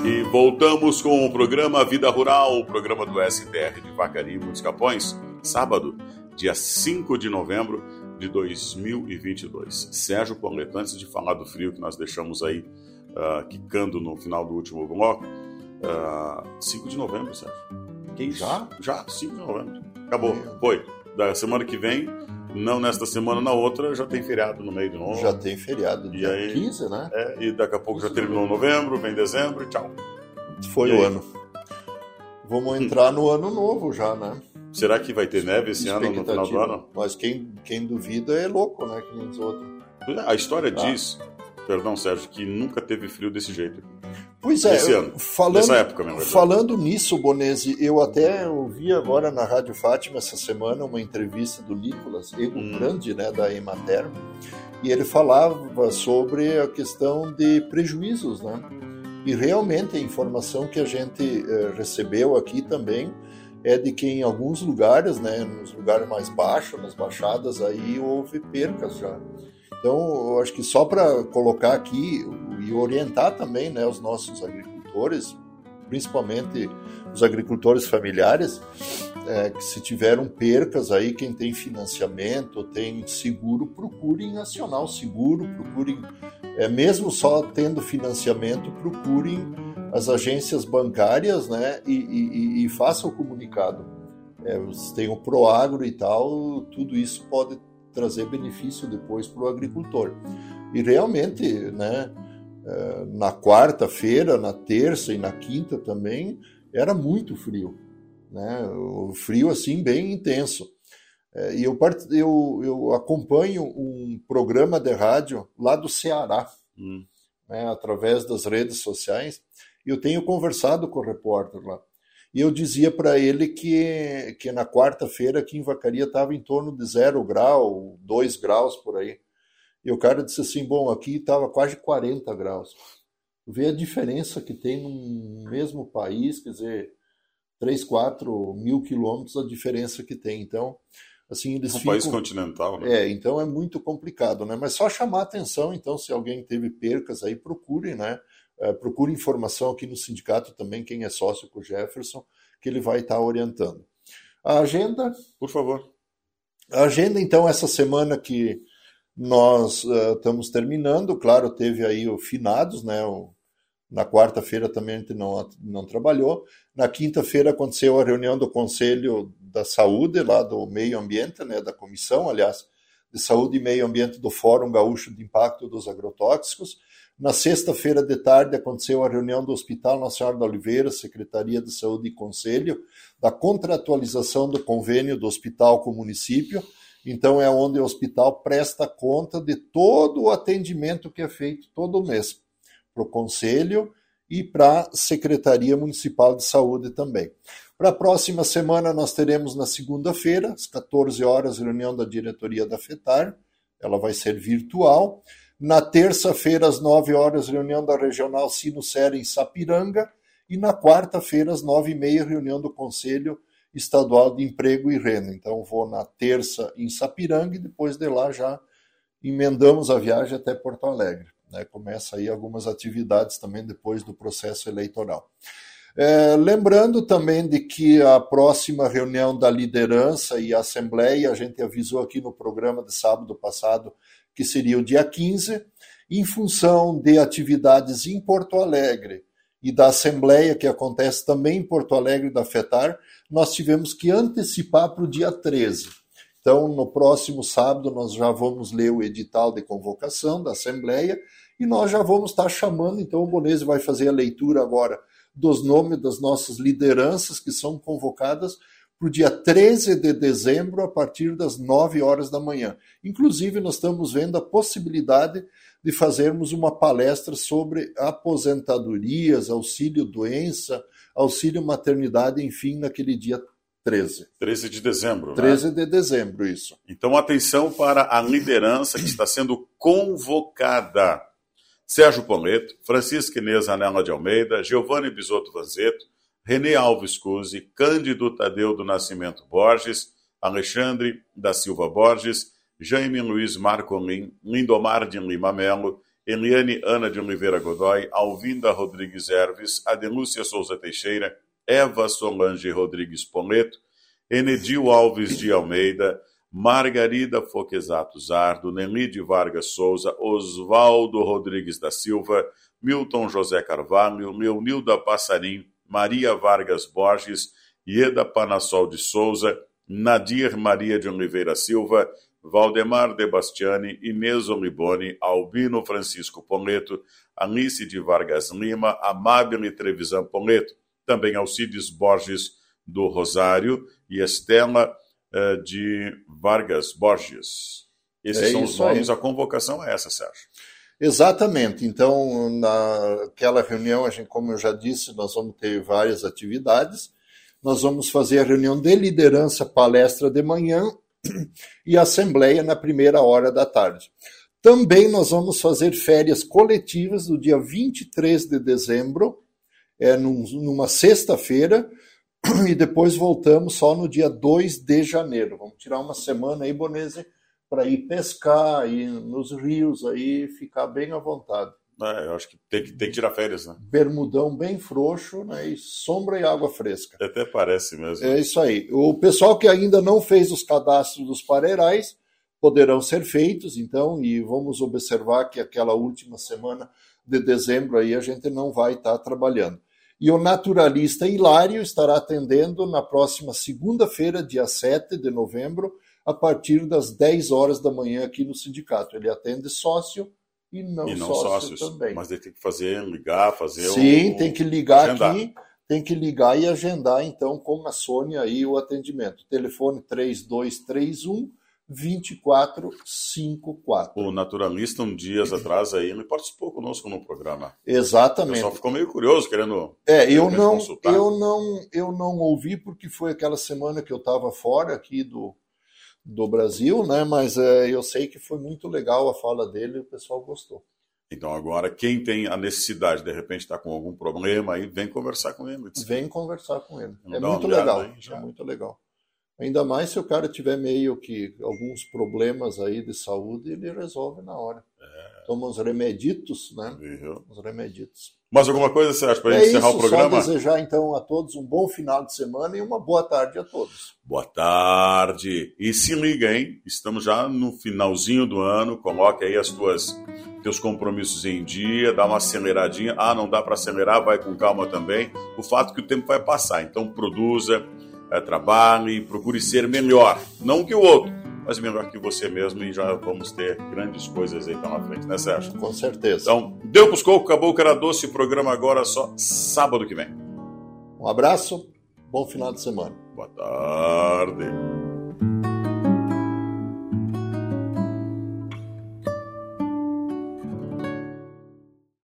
E voltamos com o programa Vida Rural, o programa do STR de Vacaria e Muitos Capões, sábado, dia 5 de novembro de 2022. Sérgio Pauleto, antes de falar do frio que nós deixamos aí quicando no final do último bloco, 5 de novembro, Sérgio. Que isso? Já, 5 de novembro. Acabou, foi. Da semana que vem, não nesta semana, na outra, já tem feriado no meio de novo. Já tem feriado, dia 15, né? E daqui a pouco já terminou novembro, vem dezembro e tchau. Foi o ano. Vamos entrar no ano novo já, né? Será que vai ter neve esse ano, no final do ano? Mas quem duvida é louco, né? Que nem os outros. A história diz, perdão, Sérgio, que nunca teve frio desse jeito. Pois é, esse ano, nessa época mesmo. Falando nisso, Bonesi, eu até ouvi agora na Rádio Fátima essa semana uma entrevista do Nicolas Grande, né, da Emater, e ele falava sobre a questão de prejuízos, né? E realmente a informação que a gente recebeu aqui também é de que em alguns lugares, né, nos lugares mais baixos, nas baixadas, aí houve percas já. Então, eu acho que só para colocar aqui e orientar também, né, os nossos agricultores, principalmente os agricultores familiares, que se tiveram percas aí, quem tem financiamento, tem seguro, procurem Nacional Seguro, procurem, mesmo só tendo financiamento, procurem as agências bancárias, né, e façam o comunicado. Tem o Proagro e tal, tudo isso pode trazer benefício depois para o agricultor. E realmente, né, na quarta-feira, na terça e na quinta também, era muito frio, né? O frio assim bem intenso. E eu acompanho um programa de rádio lá do Ceará, né, através das redes sociais, e eu tenho conversado com o repórter lá. E eu dizia para ele que na quarta-feira aqui em Vacaria estava em torno de 0 grau, 2 graus por aí. E o cara disse assim, bom, aqui estava quase 40 graus. Vê a diferença que tem no mesmo país, quer dizer, 3, 4 mil quilômetros a diferença que tem. Então, assim, eles ficam... país continental, né? Então é muito complicado, né? Mas só chamar atenção, então, se alguém teve percas aí, procure, né? Procure informação aqui no sindicato também, quem é sócio com o Jefferson, que ele vai estar orientando. A agenda... Por favor. A agenda, então, essa semana que nós estamos terminando, claro, teve aí o finados, né? Na quarta-feira também a gente não trabalhou. Na quinta-feira aconteceu a reunião do Conselho da Saúde, lá do Meio Ambiente, né? Da Comissão, aliás, de Saúde e Meio Ambiente do Fórum Gaúcho de Impacto dos Agrotóxicos. Na sexta-feira de tarde aconteceu a reunião do Hospital Nossa Senhora da Oliveira, Secretaria de Saúde e Conselho, da contratualização do convênio do hospital com o município. Então é onde o hospital presta conta de todo o atendimento que é feito todo mês para o Conselho e para a Secretaria Municipal de Saúde também. Para a próxima semana nós teremos na segunda-feira, às 14 horas, reunião da diretoria da FETAR. Ela vai ser virtual. Na terça-feira, às 9 horas, reunião da Regional Sino-Sera em Sapiranga. E na quarta-feira, às 9h30, reunião do Conselho Estadual de Emprego e Renda. Então, vou na terça em Sapiranga e depois de lá já emendamos a viagem até Porto Alegre, né? Começa aí algumas atividades também depois do processo eleitoral. Lembrando também de que a próxima reunião da liderança e assembleia, a gente avisou aqui no programa de sábado passado, que seria o dia 15, em função de atividades em Porto Alegre e da Assembleia, que acontece também em Porto Alegre, da FETAR, nós tivemos que antecipar para o dia 13. Então, no próximo sábado, nós já vamos ler o edital de convocação da Assembleia e nós já vamos estar chamando, então o Bonesi vai fazer a leitura agora dos nomes das nossas lideranças que são convocadas para o dia 13 de dezembro, a partir das 9 horas da manhã. Inclusive, nós estamos vendo a possibilidade de fazermos uma palestra sobre aposentadorias, auxílio-doença, auxílio-maternidade, enfim, naquele dia 13. 13 de dezembro, 13 de dezembro, isso. Então, atenção para a liderança que está sendo convocada. Sérgio Pauleto, Francisca Inês Anela de Almeida, Giovanni Bisotto Vanzeto, René Alves Cusi, Cândido Tadeu do Nascimento Borges, Alexandre da Silva Borges, Jaime Luiz Marcolin, Lindomar de Lima Melo, Eliane Ana de Oliveira Godoy, Alvinda Rodrigues Herves, Adelúcia Souza Teixeira, Eva Solange Rodrigues Poleto, Enedil Alves de Almeida, Margarida Foquesato Zardo, Nelide Vargas Souza, Osvaldo Rodrigues da Silva, Milton José Carvalho, Leonilda Passarim, Maria Vargas Borges, Ieda Panassol de Souza, Nadir Maria de Oliveira Silva, Valdemar De Bastiani, Inês Oliboni, Albino Francisco Poleto, Anice de Vargas Lima, Amabile Trevisan Poleto, também Alcides Borges do Rosário e Estela de Vargas Borges. Esses são os nomes, a convocação é essa, Sérgio. Exatamente. Então, naquela reunião, como eu já disse, nós vamos ter várias atividades. Nós vamos fazer a reunião de liderança, palestra de manhã e assembleia na primeira hora da tarde. Também nós vamos fazer férias coletivas no dia 23 de dezembro, numa sexta-feira, e depois voltamos só no dia 2 de janeiro. Vamos tirar uma semana aí, Bonese, para ir pescar, ir nos rios, aí ficar bem à vontade. Eu acho que tem que tirar férias, né? Bermudão bem frouxo, né? E sombra e água fresca. Até parece mesmo. É isso aí. O pessoal que ainda não fez os cadastros dos pareirais poderão ser feitos, então, e vamos observar que aquela última semana de dezembro aí a gente não vai estar trabalhando. E o naturalista Hilário estará atendendo na próxima segunda-feira, dia 7 de novembro, a partir das 10 horas da manhã aqui no sindicato. Ele atende sócio e não sócio também. Mas ele tem que ligar, fazer Sim, tem que ligar agendar. Aqui, tem que ligar e agendar, então, com a Sônia aí o atendimento. Telefone 3231-2454. O naturalista, dias atrás, aí, ele participou conosco no programa. Exatamente. O pessoal ficou meio curioso, querendo consultar. Eu não ouvi, porque foi aquela semana que eu estava fora aqui do Brasil, né? Mas eu sei que foi muito legal a fala dele e o pessoal gostou. Então agora, quem tem a necessidade, de repente está com algum problema, aí vem conversar com ele. Vem conversar com ele. É muito legal. É muito legal. Ainda mais se o cara tiver meio que alguns problemas aí de saúde, ele resolve na hora. Toma uns remeditos, né? Uns remeditos. Mais alguma coisa, Sérgio, para a gente encerrar o programa? Só desejar, então, a todos um bom final de semana e uma boa tarde a todos. Boa tarde. E se liga, hein? Estamos já no finalzinho do ano. Coloque aí teus compromissos em dia, dá uma aceleradinha. Não dá para acelerar, vai com calma também. O fato é que o tempo vai passar. Então, produza, trabalhe, procure ser melhor. Não que o outro, mas melhor que você mesmo, e já vamos ter grandes coisas aí pela frente, né, Sérgio? Com certeza. Então, deu pros cocos, acabou o cara doce, programa agora só sábado que vem. Um abraço, bom final de semana. Boa tarde.